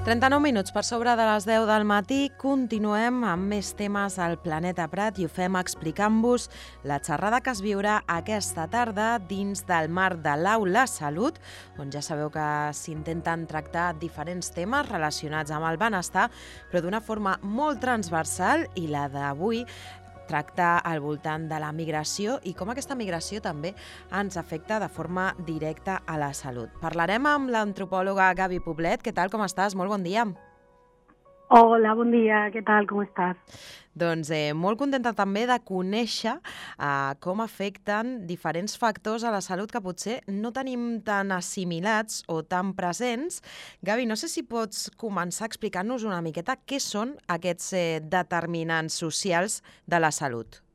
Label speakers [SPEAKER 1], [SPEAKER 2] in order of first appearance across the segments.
[SPEAKER 1] 39 minuts per sobre de les 10 del matí. Continuem amb més temes al Planeta Prat i ho fem explicant-vos la xerrada que es viurà aquesta tarda dins del marc de l'Aula Salut, on ja sabeu que s'intenten tractar diferents temes relacionats amb el benestar, però d'una forma molt transversal, i la d'avui tracta al voltant de la migració i com aquesta migració també ens afecta de forma directa a la salut. Parlarem amb l'antropòloga Gabi Poblet. Què tal, com estàs? Molt bon dia.
[SPEAKER 2] Hola, bon dia. Què tal, com estàs?
[SPEAKER 1] Doncs molt contenta també de conèixer com afecten diferents factors a la salut que potser no tenim tan assimilats o tan presents. Gabi, no sé si pots començar explicant-nos una miqueta què són aquests determinants socials de la salut.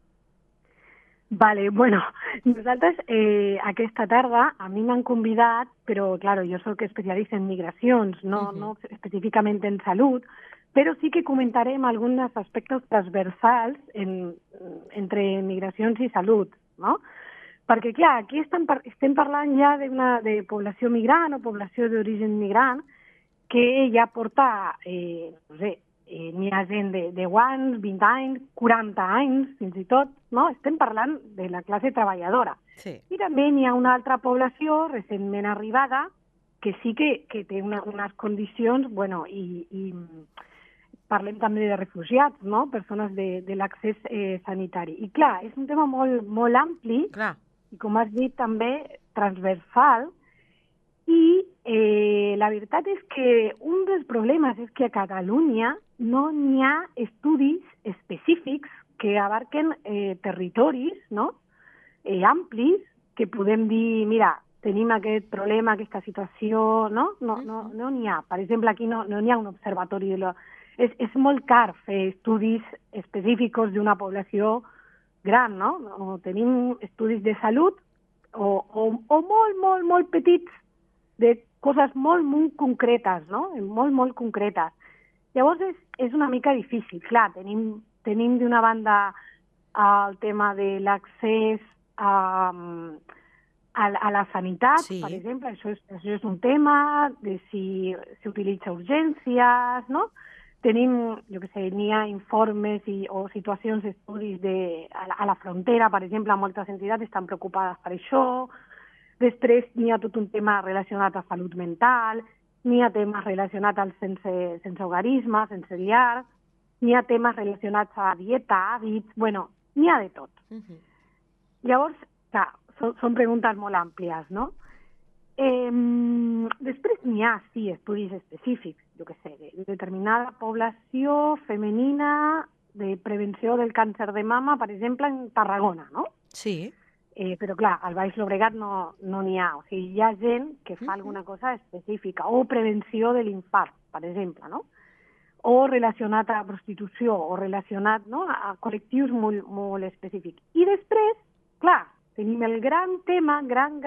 [SPEAKER 2] Vale, bueno, nosaltres aquesta tarda a mi m'han convidat, però, claro, jo soc especialista en migracions, no específicament en salut, però sí que comentarem alguns aspectes transversals entre migracions i salut, no? Perquè, clar, aquí estem parlant ja de població migrant o població d'origen migrant que ja porta, no sé, n'hi ha gent de 10 anys, 20 anys, 40 anys, fins i tot, no? Estem parlant de la classe treballadora.
[SPEAKER 1] Sí.
[SPEAKER 2] I també n'hi ha una altra població recentment arribada que sí que té unes condicions, bueno, i parlem també de refugiats, no? Persones de l'accés sanitari. I clar, és un tema molt ampli,
[SPEAKER 1] Clar.
[SPEAKER 2] i com has dit també transversal, i la veritat és que un dels problemes és que a Catalunya no n'hi ha estudis específics que abarquen territoris, no? Amplis, que podem dir, mira, tenim aquest problema, aquesta situació, no? No n'hi ha. Per exemple, aquí no n'hi ha un observatori. És molt car fer estudis específics d'una població gran, no? No tenim estudis de salut o molt petits de coses molt concretes, no? Molt concretes. Llavors és una mica difícil. Clar, tenim d'una banda el tema de l'accés a la sanitat,
[SPEAKER 1] Sí.
[SPEAKER 2] per exemple, això és un tema, de si s'utilitza urgències, no? Tenim, jo què sé, n'hi ha informes o situacions d'estudis a la frontera, per exemple, moltes entitats estan preocupades per això. Després n'hi ha tot un tema relacionat a salut mental, n'hi ha temes relacionats al sense hogarisme, sense llar, n'hi ha temes relacionats a dieta, hàbits, bueno, n'hi ha de tot. Llavors, clar, són preguntes molt àmplies, no? Després n'hi ha, sí, estudis específics, jo què sé, de determinada població femenina de prevenció del càncer de mama, per exemple, en Tarragona, no?
[SPEAKER 1] Sí.
[SPEAKER 2] Però, clar, al Baix Llobregat no n'hi ha. O sigui, hi ha gent que fa alguna cosa específica, o prevenció de l'infart, per exemple, no? O relacionat a prostitució, o relacionat, no?, a col·lectius molt específics. I després, clar, tenim el gran tema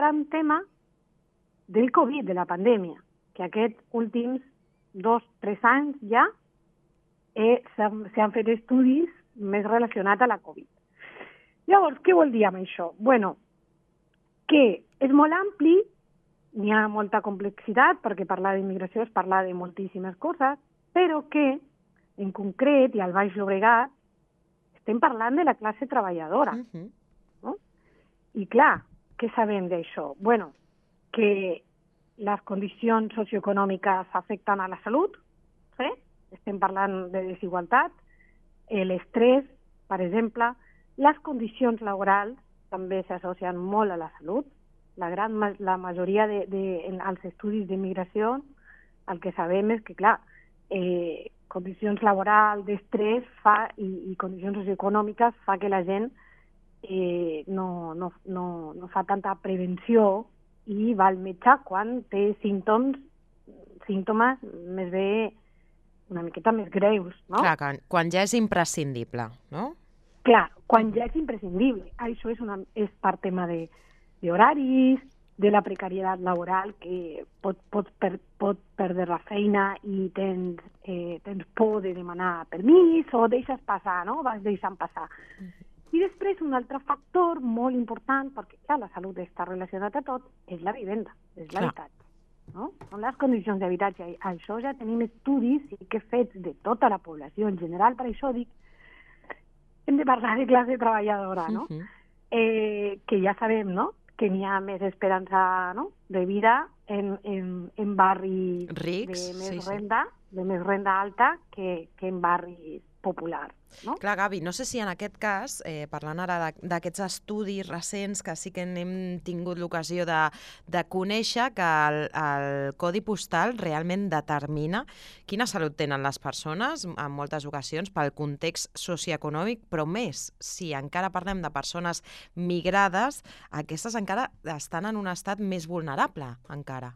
[SPEAKER 2] del Covid, de la pandèmia, que aquests últims 2-3 anys ja s'han fet estudis més relacionats a la Covid. Llavors, què vol dir amb això? Bueno, que és molt ampli, n'hi ha molta complexitat, perquè parlar d'immigració és parlar de moltíssimes coses, però que, en concret, i al Baix Llobregat, estem parlant de la classe treballadora. No? I clar, què sabem d'això? Bueno, que les condicions socioeconòmiques afecten a la salut, sí? Estem parlant de desigualtat, l'estrès, per exemple, les condicions laborals també s'associen molt a la salut. La majoria dels estudis d'immigració, el que sabem és que, clar, condicions laborals, d'estrès i condicions socioeconòmiques fa que la gent no fa tanta prevenció i va al metge quan té símptomes més bé una miqueta més greus, no?
[SPEAKER 1] Clar, quan ja és imprescindible, no?
[SPEAKER 2] Clar, quan ja és imprescindible. Això és per tema d'horaris, de la precarietat laboral, que pots perdre la feina i tens por de demanar permís o deixes passar, no? Vas deixant passar. I després un altre factor molt important, perquè clar, la salut està relacionada a tot, és la vivenda, és l'habitatge. no? Són les condicions d'habitatge. Això ja tenim estudis i que fets de tota la població en general, per això dic, hem de parlar de classe treballadora, no? Que ja sabem, no?, que n'hi ha més esperança, no?, de vida en barris
[SPEAKER 1] rics,
[SPEAKER 2] de més renda alta que en barris populars. No?
[SPEAKER 1] Clar, Gavi, no sé si en aquest cas, parlant ara d'aquests estudis recents que sí que hem tingut l'ocasió de conèixer, que el codi postal realment determina quina salut tenen les persones en moltes ocasions pel context socioeconòmic, però més, si encara parlem de persones migrades, aquestes encara estan en un estat més vulnerable, encara.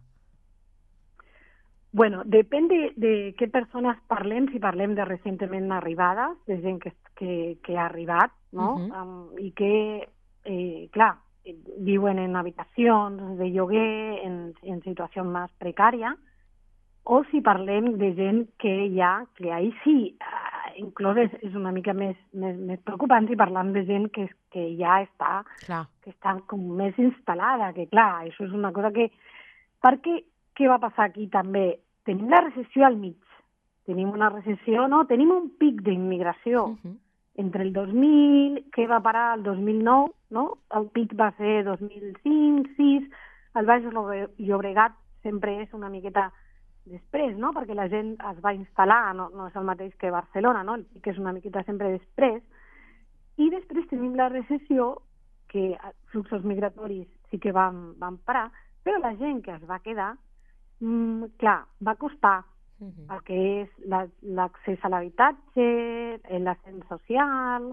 [SPEAKER 2] Bueno, depèn de què persones parlem, si parlem de recentment arribades, de gent que ha arribat, no? I que, clar, viuen en habitacions de lloguer, en situació més precària, o si parlem de gent que ahir sí, inclús és una mica més preocupant si parlem de gent que ja està, que està com més instal·lada, que clar, això és una cosa que... Perquè què va passar aquí també? Tenim la recessió al mig. Tenim una recessió, no? Tenim un pic d'immigració entre el 2000, que va parar el 2009, no? El pic va ser 2005, 2006, el Baix Llobregat sempre és una miqueta després, no? Perquè la gent es va instal·lar, no és el mateix que Barcelona, no? El pic és una miqueta sempre després. I després tenim la recessió, que fluxos migratoris sí que van parar, però la gent que es va quedar, clar, va costar el que és l'accés a l'habitatge, l'ascens social,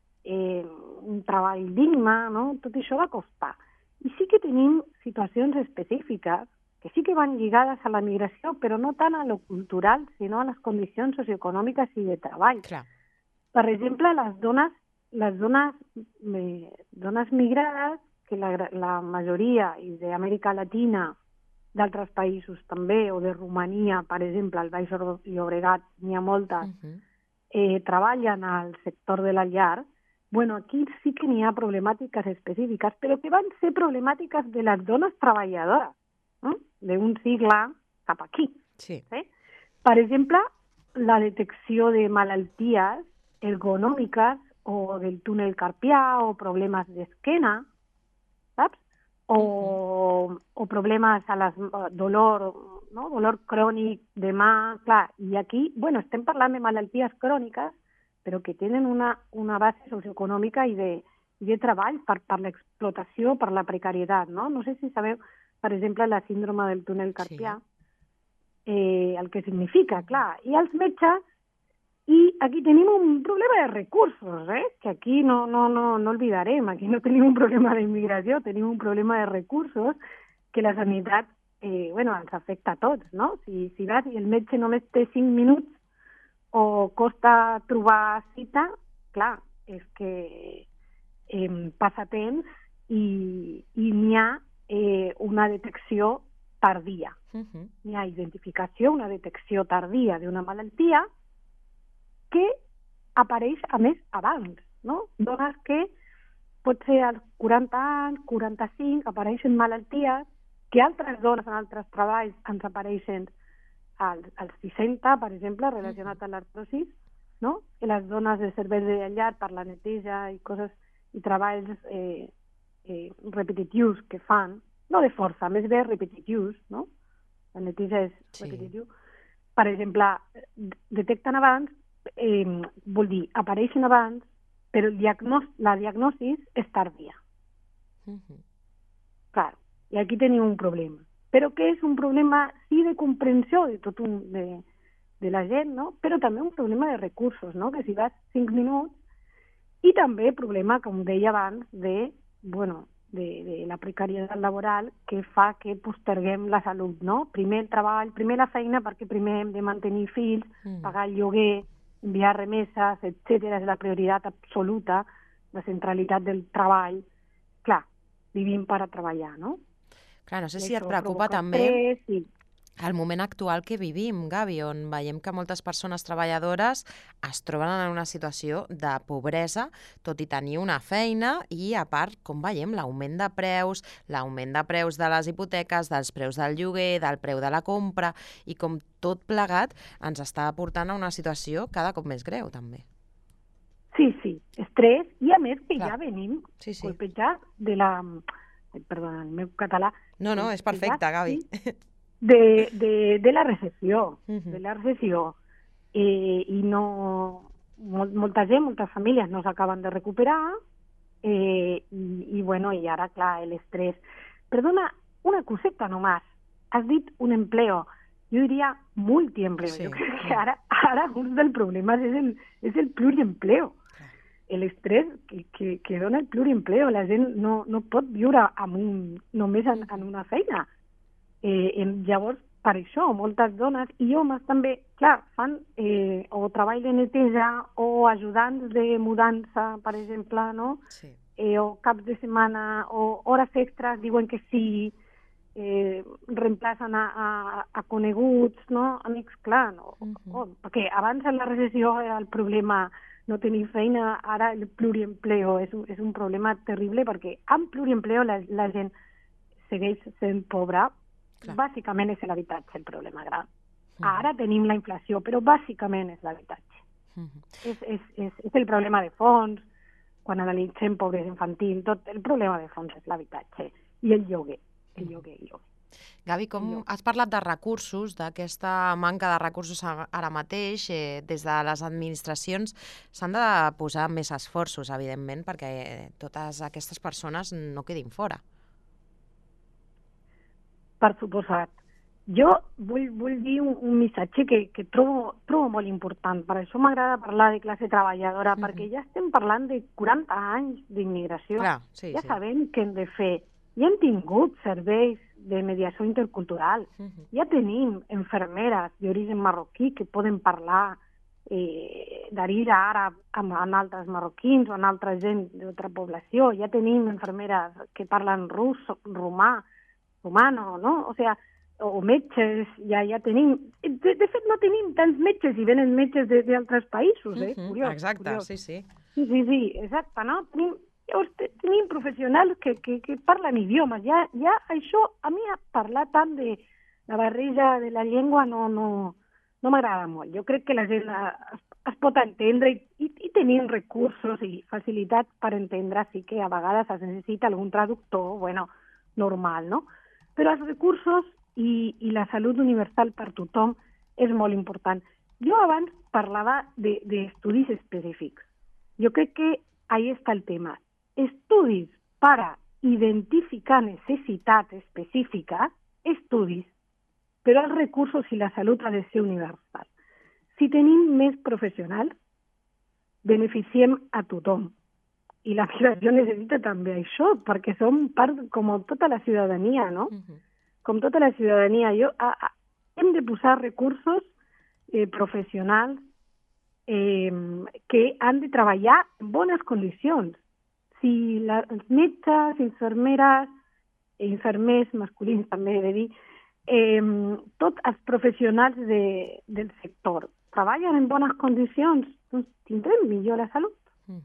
[SPEAKER 2] un treball digne, no? Tot això va costar. I sí que tenim situacions específiques que sí que van lligades a la migració, però no tant a lo cultural, sinó a les condicions socioeconòmiques i de treball.
[SPEAKER 1] Clar.
[SPEAKER 2] Per exemple, les dones migrades, que la majoria, i d'Amèrica Latina, d'altres països també, o de Romania, per exemple, al Baix Llobregat n'hi ha moltes, treballen al sector de la llar. Bueno, aquí sí que n'hi ha problemàtiques específiques, però que van ser problemàtiques de les dones treballadores, d'un segle cap aquí.
[SPEAKER 1] Sí.
[SPEAKER 2] Per exemple, la detecció de malalties ergonòmiques o del túnel carpià o problemes d'esquena, saps? O problemes dolor crònic de mà, clar, i aquí, bueno, estem parlant de malalties cròniques, però que tenen una base socioeconòmica i de treball per l'explotació, per la precarietat, no? No sé si sabeu, per exemple, la síndrome del túnel carpià, el que significa, clar, i els metges. I aquí tenim un problema de recursos, que aquí no olvidarem, aquí no tenim un problema d'immigració, tenim un problema de recursos que la sanitat ens afecta a tots, no? Si vas i el metge només té 5 minuts o costa trobar cita, clar, és que passa temps i n'hi ha una detecció tardia. N'hi ha identificació, una detecció tardia d'una malaltia que apareix, a més, abans, no? Dones que pot ser als 40 anys, 45, apareixen malalties que altres dones en altres treballs ens apareixen als 60, per exemple, relacionat amb l'artrosis, no? I les dones de serveis de llar per la neteja i coses i treballs repetitius que fan, no de força, més bé repetitius, no? La neteja és repetitiu. Per exemple, detecten abans, vol dir, apareixen abans, però la diagnosi és tàrdia. Clar, i aquí tenim un problema. Però que és un problema, sí, de comprensió de la gent, no? Però també un problema de recursos, no? Que si vas 5 minuts, i també problema, com deia abans, de la precarietat laboral que fa que posterguem la salut, no? Primer el treball, primer la feina, perquè primer hem de mantenir fills, pagar el lloguer, enviar remeses, etc. És la prioritat absoluta, la centralitat del treball. Clar, vivim per a treballar, no?
[SPEAKER 1] Clar, no sé si et preocupa també el moment actual que vivim, Gavi, on veiem que moltes persones treballadores es troben en una situació de pobresa, tot i tenir una feina, i a part, com veiem, l'augment de preus de les hipoteques, dels preus del lloguer, del preu de la compra, i com tot plegat ens està portant a una situació cada cop més greu, també.
[SPEAKER 2] Sí, estrès, i a més que
[SPEAKER 1] Clar.
[SPEAKER 2] ja venim
[SPEAKER 1] Sí.
[SPEAKER 2] colpejats de la... Perdona, el meu català...
[SPEAKER 1] No, és perfecte, Gavi.
[SPEAKER 2] De la recessió,
[SPEAKER 1] Mhm.
[SPEAKER 2] I no... Molta gent, moltes famílies no s'acaben de recuperar, i ara, clar, l'estrès. Perdona, una coseta nomás. Has dit un empleo. Jo diria multiempleo.
[SPEAKER 1] Sí.
[SPEAKER 2] Jo crec que ara un dels problemes és el pluriempleo. L'estrès que dona el pluriempleo. La gent no pot viure només en una feina. Llavors, per això, moltes dones i homes també, clar, fan o treball de neteja o ajudants de mudança, per exemple, no?
[SPEAKER 1] Sí.
[SPEAKER 2] O caps de setmana o hores extres, diuen que sí, reemplacen a coneguts, no? Amics, clar, no? Perquè abans en la recessió era el problema no tenir feina, ara el pluriempleo és un problema terrible perquè amb pluriempleo la gent segueix sent pobra. Clar. Bàsicament és l'habitatge el problema gran. Ara tenim la inflació, però bàsicament és l'habitatge. És el problema de fons, quan analitzem pobresa infantil, tot el problema de fons és l'habitatge i el lloguer.
[SPEAKER 1] Gavi, com has parlat de recursos, d'aquesta manca de recursos ara mateix, des de les administracions s'han de posar més esforços, evidentment, perquè totes aquestes persones no quedin fora.
[SPEAKER 2] Per suposat. Jo vull dir un missatge que trobo molt important. Per això m'agrada parlar de classe treballadora, perquè ja estem parlant de 40 anys d'immigració. Ja sabem què hem de fer. Ja hem tingut serveis de mediació intercultural. Ja tenim infermeres d'origen marroquí que poden parlar d'ariga àrab amb altres marroquins o amb altra gent d'altra població. Ja tenim infermeres que parlen rus, romà, humano, no? O metges, ja tenim... De fet, no tenim tants metges i venen metges d'altres països, Curiós.
[SPEAKER 1] Exacte, sí.
[SPEAKER 2] Sí, exacte, no? Tenim professionals que parlen idiomes. Ja això, a mi parlar tant de la barreja de la llengua no m'agrada molt. Jo crec que la gent es pot entendre i tenim recursos i facilitats per entendre, sí que a vegades es necessita algun traductor, normal, no? Però els recursos i la salut universal per tothom és molt important. Jo abans parlava d'estudis específics. Jo crec que ahí està el tema. Estudis per identificar necessitats específiques, estudis, però els recursos i la salut ha de ser universal. Si tenim més professionals, beneficiem a tothom. I la migració necessita també això, perquè som part, com tota la ciutadania, no? Com tota la ciutadania. Hem de posar recursos professionals que han de treballar en bones condicions. Si els metges, infermeres, infermers masculins també he de dir, tots els professionals del sector treballen en bones condicions, doncs tindrem millor la salut.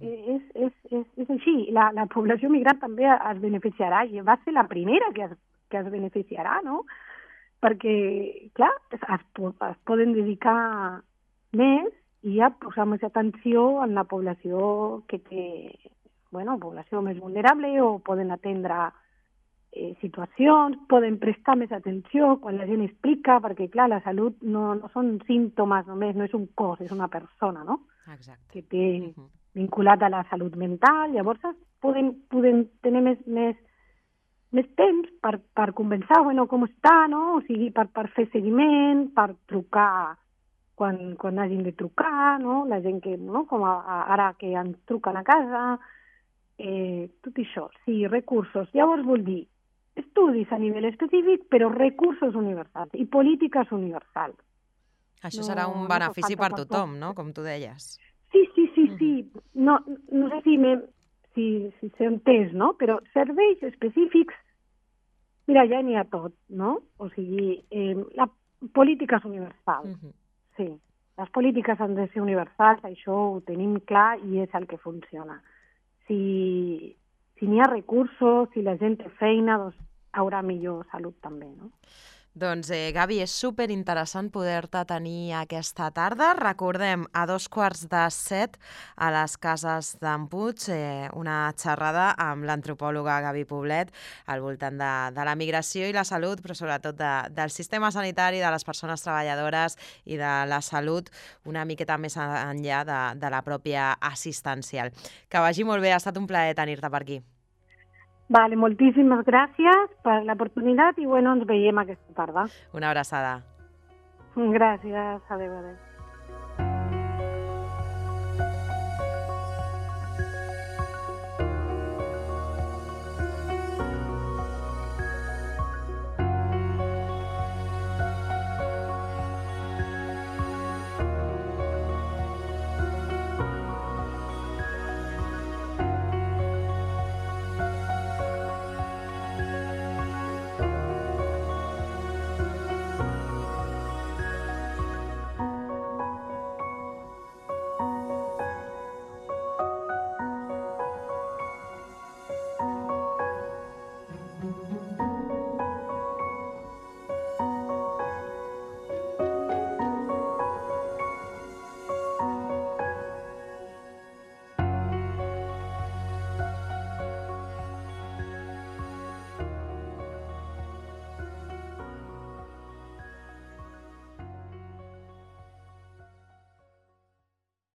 [SPEAKER 2] És així. La població migrant també es beneficiarà i va ser la primera que es beneficiarà, no? Perquè, clar, es poden dedicar més i a posar més atenció en la població que té, població més vulnerable, o poden atendre situacions, poden prestar més atenció quan la gent explica, perquè, clar, la salut no són símptomes només, no és un cos, és una persona, no?
[SPEAKER 1] Exacte.
[SPEAKER 2] Que té vinculat a la salut mental. Llavors podem tenir més temps per conversar, com està, no? O sigui, per fer seguiment, per trucar quan hagin de trucar, no? La gent que, no? Com ara que ens truquen a casa, tot això. Sí, recursos. Llavors vol dir estudis a nivell específic, però recursos universals i polítiques universals.
[SPEAKER 1] Això serà un benefici per tothom, no? Com tu deies.
[SPEAKER 2] Sí. No sé si s'ha entès, no? Però serveis específics, mira, ja n'hi ha tot, no? O sigui, polítiques universals. Sí, les polítiques han de ser universals, això ho tenim clar i és el que funciona. Si n'hi ha recursos, si la gent té feina, doncs haurà millor salut també, no?
[SPEAKER 1] Doncs, Gavi, és superinteressant poder-te tenir aquesta tarda. Recordem, a 6:45 a les Cases d'en Puig, una xerrada amb l'antropòloga Gavi Poblet al voltant de la migració i la salut, però sobretot del sistema sanitari, de les persones treballadores i de la salut una miqueta més enllà de la pròpia assistencial. Que vagi molt bé, ha estat un plaer tenir-te per aquí.
[SPEAKER 2] Vale, moltíssimes gràcies per l'oportunitat i bueno, ens veiem aquesta tarda.
[SPEAKER 1] Una abraçada.
[SPEAKER 2] Gràcies, adéu, adéu.